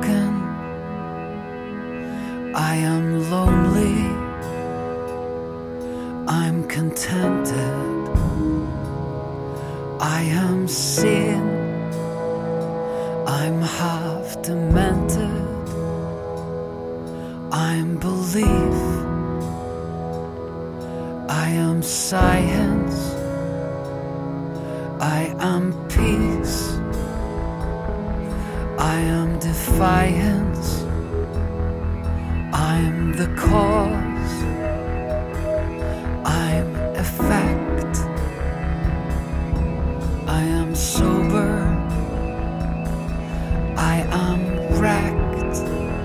broken, I am lonely, I'm contented, I am seen, I'm half demented, I'm belief, I am science, I am peace, I am defiance, I'm the cause, I'm effect, I am sober, I am wrecked,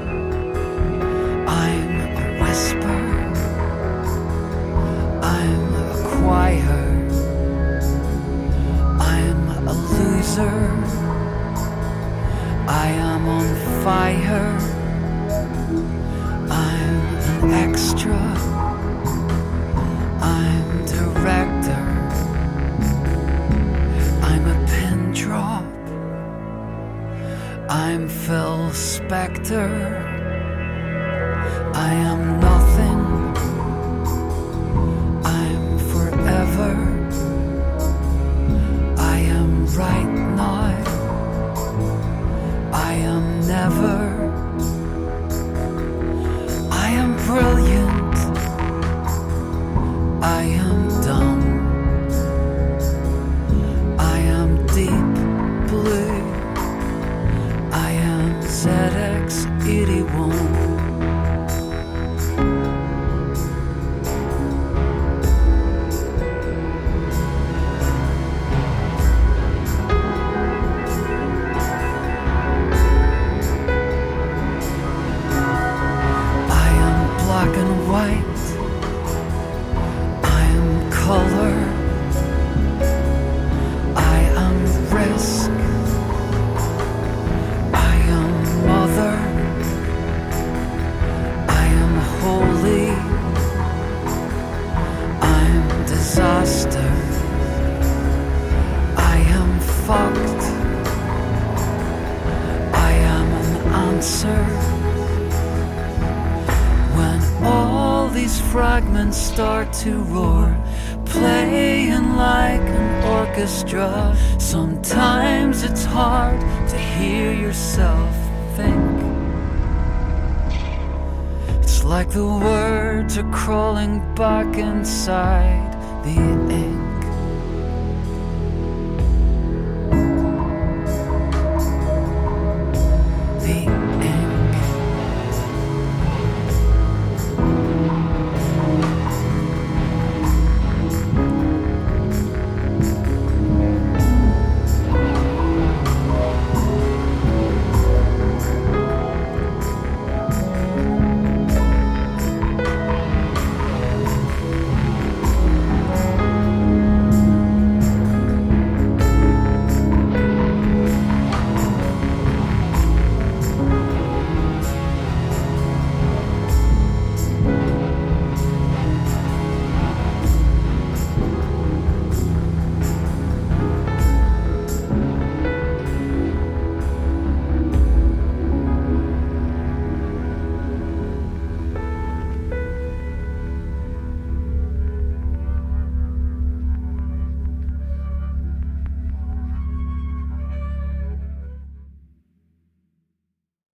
I'm a whisper, I'm a choir, I'm a loser, I am on fire, I'm an extra, I'm director, I'm a pin drop, I'm Phil Spector, I am nothing, I'm forever, I am right now, I am never, I am brilliant, I am dumb, I am deep blue, I am ZX81. Black and white, I am color, I am risk, I am mother, I am holy, I'm disaster, I am fucked, I am an answer. All these fragments start to roar, playing like an orchestra. Sometimes it's hard to hear yourself think. It's like the words are crawling back inside the ink.